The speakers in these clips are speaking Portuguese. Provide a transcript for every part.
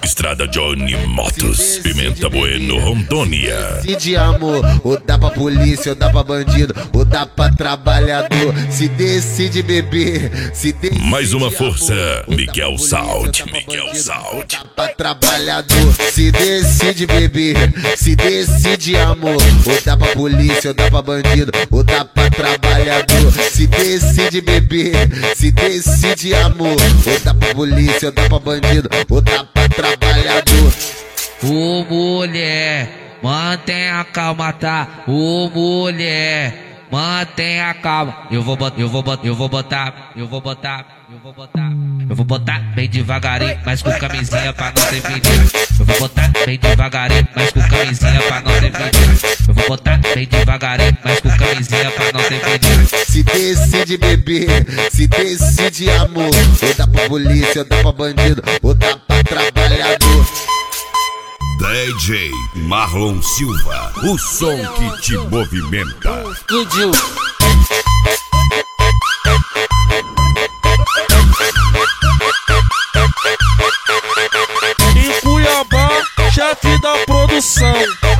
Estrada Johnny Motos, Pimenta Bueno, Rondônia. Se de amor, ou dá pra polícia, ou dá pra bandido, ou dá pra trabalhador. Se decide beber, se decide Mais uma força, amor, Miguel Salt, Miguel Salt. dá pra trabalhador. Se decide beber, se decide amor, ou dá pra polícia, ou dá pra bandido, ou dá pra trabalhador. Se decide beber, se decide amor, ou dá pra polícia, ou dá pra bandido, ou dá pra trabalhador. Ô mulher, mantenha a calma, tá? Ô mulher, mantenha a calma. Eu vou botar bem devagarinho, mas com camisinha pra não ter perigo. Eu vou botar bem devagarinho, mas com camisinha pra não ter perigo. Eu vou botar bem devagarinho, mas com camisinha pra não ter perigo. Se decide beber, se decide amor, ou dá pra polícia, ou dá pra bandido, ou dá pra trabalhador. DJ Marlon Silva, o som que te movimenta. Explodiu. Em Cuiabá, chefe da produção,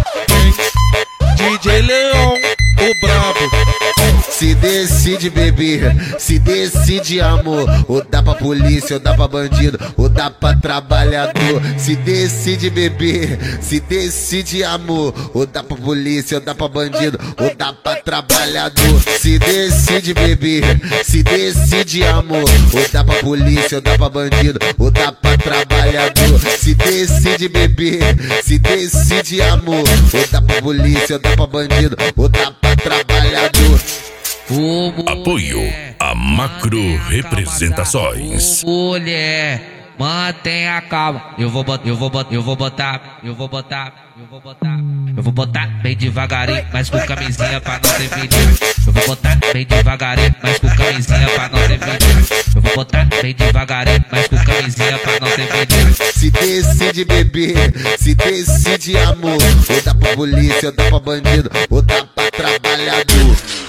DJ Leão, o brabo. Se decide beber, se decide amor, ou dá pra polícia, ou dá pra bandido, ou dá pra trabalhador. Se decide beber, se decide amor, ou dá pra polícia, ou dá pra bandido, ou dá pra trabalhador. Se decide beber, se decide amor, ou dá pra polícia, ou dá pra bandido, ou dá pra trabalhador. Se decide beber, se decide amor, ou dá pra polícia, ou dá pra bandido, ou dá pra trabalhador. Apoio a Macro Representações. Ô mulher, mantenha a calma. Eu vou botar bem devagarinho, mas com camisinha pra não ter perigo. Eu vou botar bem devagarinho, mas com camisinha pra não ter perigo. Eu vou botar bem devagarinho, mas com camisinha pra não ter perigo. Se decide beber, se decide amor, ou dá pra polícia, ou dá pra bandido, ou dá pra trabalhador.